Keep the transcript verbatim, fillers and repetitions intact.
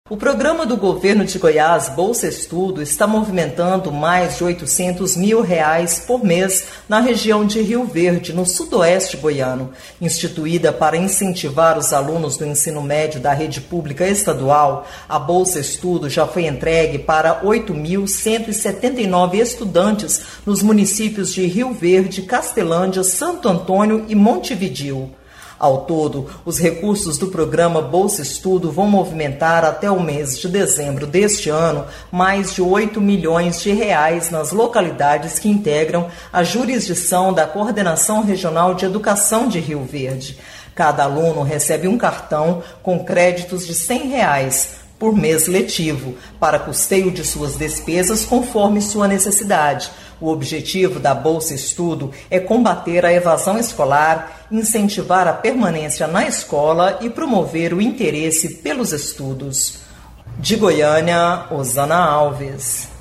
O programa do governo de Goiás, Bolsa Estudo, está movimentando mais de oitocentos mil reais por mês na região de Rio Verde, no sudoeste goiano. Instituída para incentivar os alunos do ensino médio da rede pública estadual, a Bolsa Estudo já foi entregue para oito mil cento e setenta e nove estudantes nos municípios de Rio Verde, Castelândia, Santo Antônio e Montevidéu. Ao todo, os recursos do programa Bolsa Estudo vão movimentar até o mês de dezembro deste ano mais de oito milhões de reais nas localidades que integram a jurisdição da Coordenação Regional de Educação de Rio Verde. Cada aluno recebe um cartão com créditos de cem reais por mês letivo, para custeio de suas despesas conforme sua necessidade. O objetivo da Bolsa Estudo é combater a evasão escolar, incentivar a permanência na escola e promover o interesse pelos estudos. De Goiânia, Osana Alves.